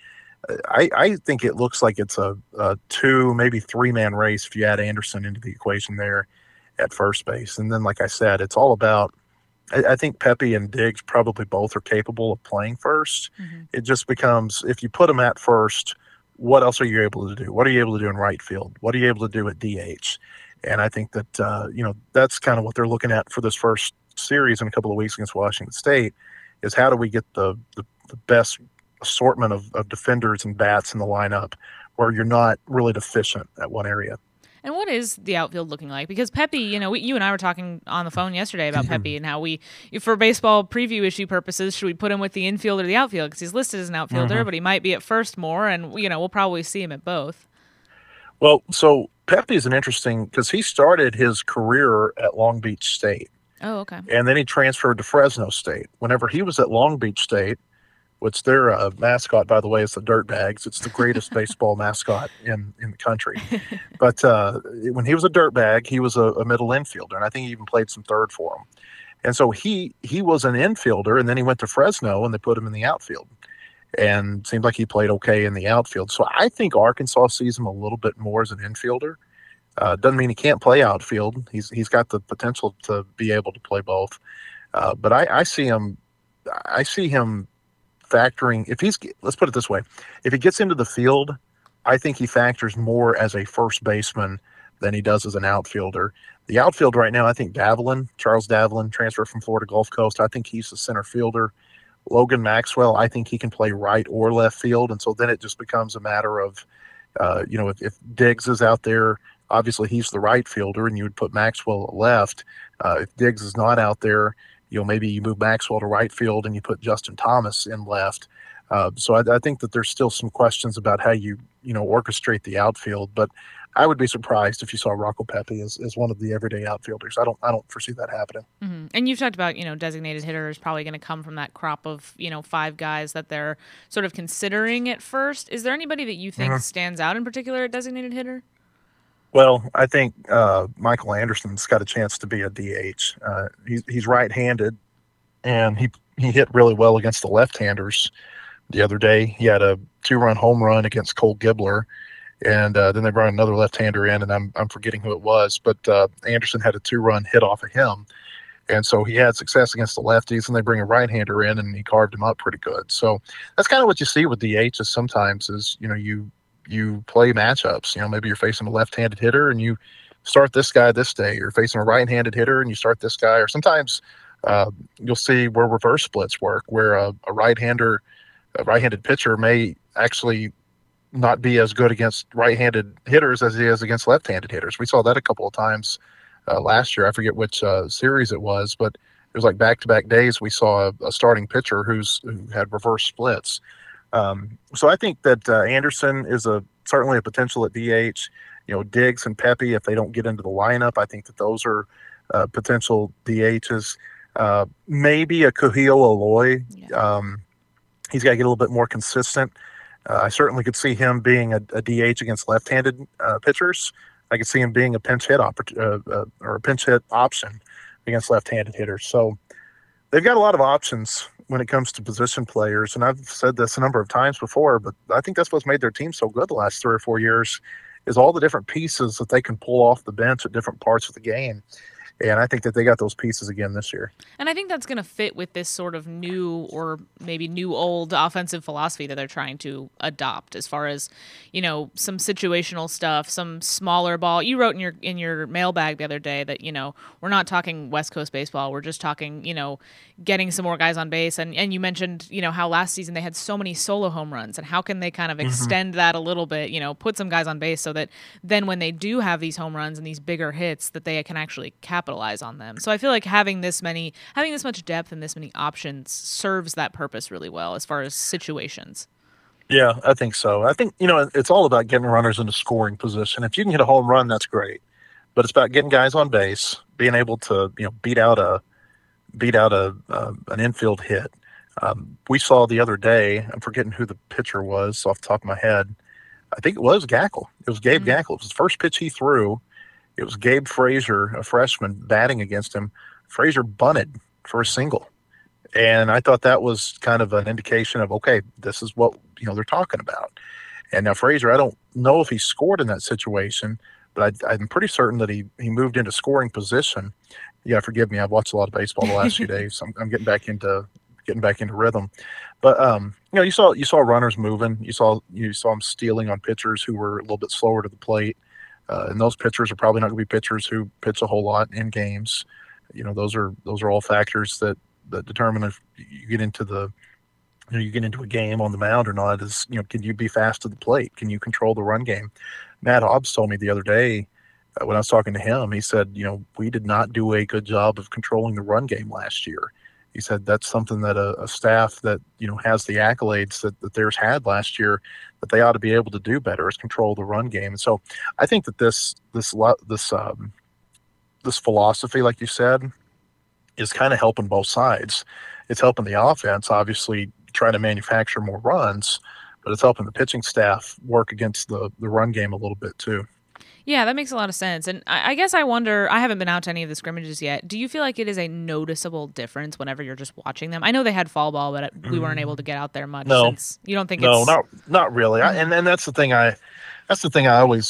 I, I think it looks like it's a, a two, maybe three-man race if you add Anderson into the equation there at first base. And then, like I said, it's all about I, – I think Pepe and Diggs probably both are capable of playing first. Mm-hmm. It just becomes – if you put them at first, what else are you able to do? What are you able to do in right field? What are you able to do at D H? And I think that, uh, you know, that's kind of what they're looking at for this first – series in a couple of weeks against Washington State is how do we get the the, the best assortment of, of defenders and bats in the lineup where you're not really deficient at one area. And what is the outfield looking like? Because Pepe, you know, we, you and I were talking on the phone yesterday about Pepe and how we, for baseball preview issue purposes, should we put him with the infield or the outfield? Because he's listed as an outfielder, mm-hmm. but he might be at first more, and, you know, we'll probably see him at both. Well, so Pepe is an interesting, because he started his career at Long Beach State. Oh, okay. And then he transferred to Fresno State. Whenever he was at Long Beach State, which their uh, mascot, by the way, is the Dirtbags. It's the greatest baseball mascot in, in the country. But uh, when he was a Dirtbag, he was a, a middle infielder, and I think he even played some third for him. And so he he was an infielder, and then he went to Fresno, and they put him in the outfield. And it seemed like he played okay in the outfield. So I think Arkansas sees him a little bit more as an infielder. Uh, doesn't mean he can't play outfield. He's he's got the potential to be able to play both. Uh, but I, I see him, I see him factoring. If he's, let's put it this way, if he gets into the field, I think he factors more as a first baseman than he does as an outfielder. The outfield right now, I think Davelin, Charles Davelin, transfer from Florida Gulf Coast. I think he's the center fielder. Logan Maxwell, I think he can play right or left field, and so then it just becomes a matter of, uh, you know, if, if Diggs is out there, obviously he's the right fielder, and you would put Maxwell at left. Uh, if Diggs is not out there, you know, maybe you move Maxwell to right field and you put Justin Thomas in left. Uh, so I, I think that there's still some questions about how you, you know, orchestrate the outfield. But I would be surprised if you saw Rocco Pepe as, as one of the everyday outfielders. I don't I don't foresee that happening. Mm-hmm. And you've talked about, you know, designated hitter is probably going to come from that crop of, you know, five guys that they're sort of considering at first. Is there anybody that you think mm-hmm. stands out in particular at designated hitter? Well, I think uh, Michael Anderson's got a chance to be a D H. Uh, he's he's right-handed, and he he hit really well against the left-handers the other day. He had a two-run home run against Cole Gibbler, and uh, then they brought another left-hander in, and I'm I'm forgetting who it was, but uh, Anderson had a two-run hit off of him, and so he had success against the lefties, and they bring a right-hander in, and he carved him up pretty good. So that's kind of what you see with D Hs sometimes is, you know, you you play matchups. You know, maybe you're facing a left-handed hitter, and you start this guy this day. You're facing a right-handed hitter, and you start this guy. Or sometimes uh, you'll see where reverse splits work, where a, a right-hander, a right-handed pitcher may actually not be as good against right-handed hitters as he is against left-handed hitters. We saw that a couple of times uh, last year. I forget which uh, series it was, but it was like back-to-back days we saw a, a starting pitcher who's who had reverse splits. Um, so I think that uh, Anderson is a certainly a potential at D H. You know, Diggs and Pepe, if they don't get into the lineup, I think that those are uh, potential D Hs. Uh, maybe a Kuhio Aloy. Yeah. Um, he's got to get a little bit more consistent. Uh, I certainly could see him being a, a D H against left-handed uh, pitchers. I could see him being a pinch hit oppor- uh, uh, or a pinch hit option against left-handed hitters. So they've got a lot of options when it comes to position players, and I've said this a number of times before, but I think that's what's made their team so good the last three or four years is all the different pieces that they can pull off the bench at different parts of the game. And I think that they got those pieces again this year. And I think that's going to fit with this sort of new or maybe new old offensive philosophy that they're trying to adopt as far as, you know, some situational stuff, some smaller ball. You wrote in your in your mailbag the other day that, you know, we're not talking West Coast baseball. We're just talking, you know, getting some more guys on base. And, and you mentioned, you know, how last season they had so many solo home runs. And how can they kind of extend mm-hmm. that a little bit, you know, put some guys on base so that then when they do have these home runs and these bigger hits that they can actually capitalize on them. So I feel like having this many, having this much depth and this many options serves that purpose really well as far as situations. Yeah, I think so. I think, you know, it's all about getting runners into scoring position. If you can hit a home run, that's great. But it's about getting guys on base, being able to, you know, beat out a, beat out a, uh, an infield hit. Um, we saw the other day, I'm forgetting who the pitcher was off the top of my head. I think it was Gackle. It was Gabe mm-hmm. Gackle. It was the first pitch he threw. It was Gabe Frazier, a freshman, batting against him. Frazier bunted for a single. And I thought that was kind of an indication of, okay, this is what, you know, they're talking about. And now Frazier, I don't know if he scored in that situation, but I, I'm pretty certain that he, he moved into scoring position. Yeah, forgive me. I've watched a lot of baseball the last few days. So I'm, I'm getting back into getting back into rhythm. But um, you know, you saw you saw runners moving. You saw you saw them stealing on pitchers who were a little bit slower to the plate. Uh, and those pitchers are probably not going to be pitchers who pitch a whole lot in games. You know, those are those are all factors that, that determine if you get into the, you know, you get into a game on the mound or not. Is, you know, can you be fast to the plate? Can you control the run game? Matt Hobbs told me the other day uh, when I was talking to him, he said, you know, we did not do a good job of controlling the run game last year. He said that's something that a, a staff that, you know, has the accolades that, that theirs had last year, that they ought to be able to do better, is control the run game. And so I think that this this this um, this philosophy, like you said, is kind of helping both sides. It's helping the offense, obviously, try to manufacture more runs, but it's helping the pitching staff work against the, the run game a little bit too. Yeah, that makes a lot of sense. And I, I guess I wonder, I haven't been out to any of the scrimmages yet. Do you feel like it is a noticeable difference whenever you're just watching them? I know they had fall ball, but we weren't able to get out there much. No, since you don't think no, it's... not not really. I, and and that's the thing I, that's the thing I always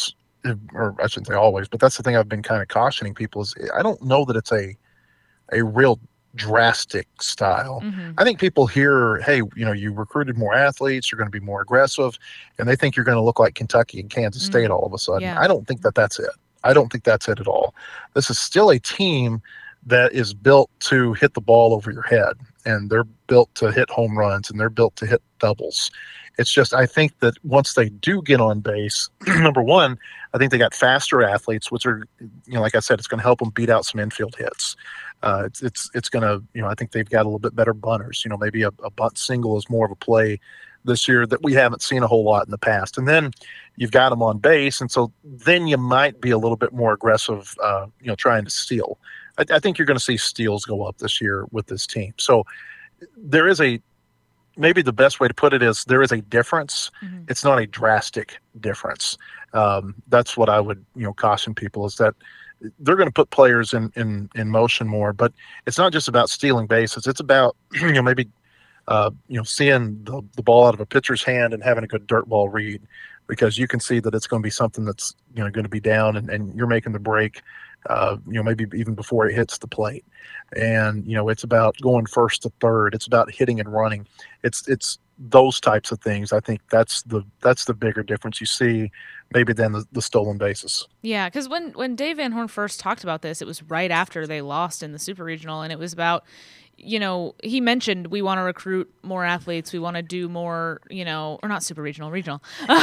or I shouldn't say always, but that's the thing I've been kind of cautioning people is I don't know that it's a a real drastic style. Mm-hmm. I think people hear, hey, you know, you recruited more athletes, you're going to be more aggressive, and they think you're going to look like Kentucky and Kansas State Mm-hmm. all of a sudden. Yeah. I don't think that that's it. I don't think that's it at all. This is still a team that is built to hit the ball over your head, and they're built to hit home runs, and they're built to hit doubles. It's just, I think that once they do get on base, number one, I think they got faster athletes, which are, you know, like I said, it's going to help them beat out some infield hits. Uh, it's it's it's going to, you know, I think they've got a little bit better bunters. You know, maybe a, a bunt single is more of a play this year that we haven't seen a whole lot in the past. And then you've got them on base, and so then you might be a little bit more aggressive, uh, you know, trying to steal. I, I think you're going to see steals go up this year with this team. So there is a, maybe the best way to put it is there is a difference. Mm-hmm. It's not a drastic difference. Um, that's what I would, you know, caution people is that they're going to put players in, in, in motion more, but it's not just about stealing bases. It's about, you know, maybe, uh, you know, seeing the, the ball out of a pitcher's hand and having a good dirt ball read, because you can see that it's going to be something that's, you know, going to be down and, and you're making the break, uh, you know, maybe even before it hits the plate. And, you know, it's about going first to third. It's about hitting and running. It's, it's those types of things. I think that's the, that's the bigger difference you see maybe than the, the stolen bases. Yeah, because when, when Dave Van Horn first talked about this, it was right after they lost in the Super Regional, and it was about, you know, he mentioned we want to recruit more athletes, we want to do more, you know, or not Super Regional, regional.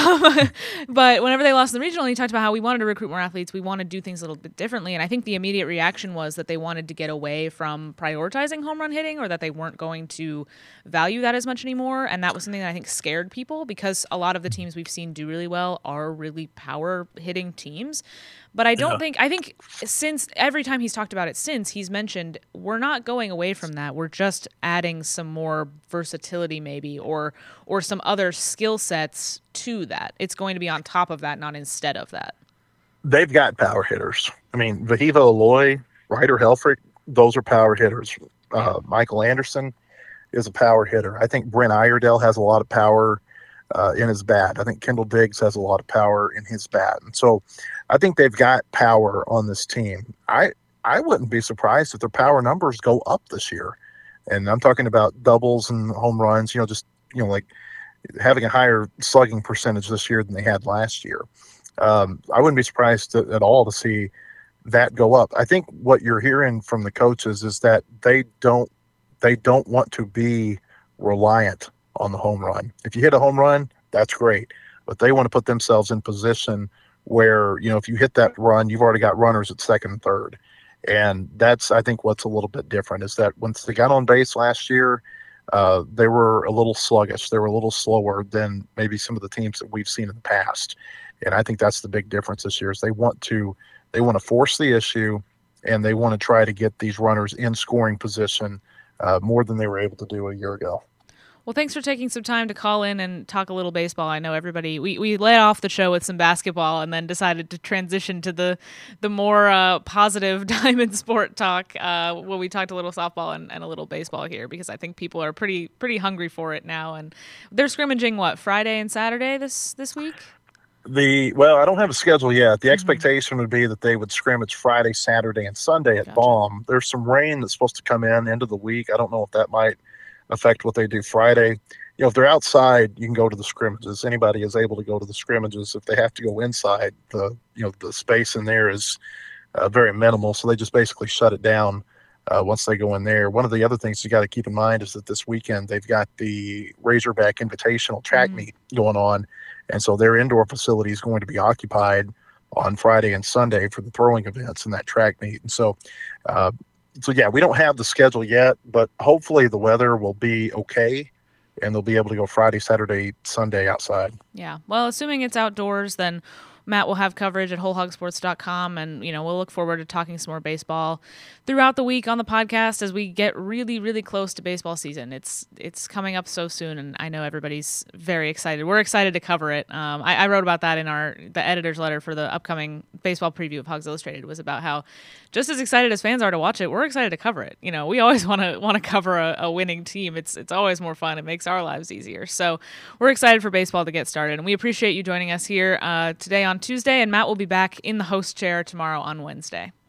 But whenever they lost in the regional, he talked about how we wanted to recruit more athletes, we want to do things a little bit differently. And I think the immediate reaction was that they wanted to get away from prioritizing home run hitting, or that they weren't going to value that as much anymore. And that was something that I think scared people, because a lot of the teams we've seen do really well are really power hitting teams. But I don't Yeah. think, I think since every time he's talked about it since, he's mentioned we're not going away from that. We're just adding some more versatility maybe, or or some other skill sets to that. It's going to be on top of that, not instead of that. They've got power hitters. I mean, Vahiva Aloy, Ryder Helfrich, those are power hitters. Uh, Michael Anderson is a power hitter. I think Brent Iredale has a lot of power uh, in his bat. I think Kendall Diggs has a lot of power in his bat. And so I think they've got power on this team. I I wouldn't be surprised if their power numbers go up this year. And I'm talking about doubles and home runs, you know, just, you know, like having a higher slugging percentage this year than they had last year. Um, I wouldn't be surprised to, at all to see that go up. I think what you're hearing from the coaches is that they don't they don't want to be reliant on the home run. If you hit a home run, that's great, but they want to put themselves in position where, you know, if you hit that run, you've already got runners at second and third. And that's, I think, what's a little bit different is that once they got on base last year, uh, they were a little sluggish. They were a little slower than maybe some of the teams that we've seen in the past. And I think that's the big difference this year is they want to they want to force the issue, and they want to try to get these runners in scoring position uh, more than they were able to do a year ago. Well, thanks for taking some time to call in and talk a little baseball. I know everybody, we, we led off the show with some basketball and then decided to transition to the the more uh, positive Diamond Sport talk uh, where we talked a little softball and, and a little baseball here, because I think people are pretty pretty hungry for it now. And they're scrimmaging, what, Friday and Saturday this, this week? The Well, I don't have a schedule yet. The Mhm. expectation would be that they would scrimmage Friday, Saturday, and Sunday at Gotcha. Baum. There's some rain that's supposed to come in end of the week. I don't know if that might affect what they do Friday. You know, if they're outside, you can go to the scrimmages. Anybody is able to go to the scrimmages. If they have to go inside, the you know the space in there is uh, very minimal, so they just basically shut it down uh, once they go in there. One of the other things you got to keep in mind is that this weekend they've got the Razorback Invitational track Mhm. meet going on, and so their indoor facility is going to be occupied on Friday and Sunday for the throwing events in that track meet. And so uh, So, yeah, we don't have the schedule yet, but hopefully the weather will be okay, and they'll be able to go Friday, Saturday, Sunday outside. Yeah. Well, assuming it's outdoors, then Matt will have coverage at whole hog sports dot com, and, you know, we'll look forward to talking some more baseball throughout the week on the podcast as we get really, really close to baseball season. It's it's coming up so soon, and I know everybody's very excited. We're excited to cover it. Um, I, I wrote about that in our the editor's letter for the upcoming baseball preview of Hogs Illustrated, was about how just as excited as fans are to watch it, we're excited to cover it. You know, we always want to want to cover a, a winning team. It's it's always more fun. It makes our lives easier. So we're excited for baseball to get started, and we appreciate you joining us here uh, today on on Tuesday, and Matt will be back in the host chair tomorrow on Wednesday.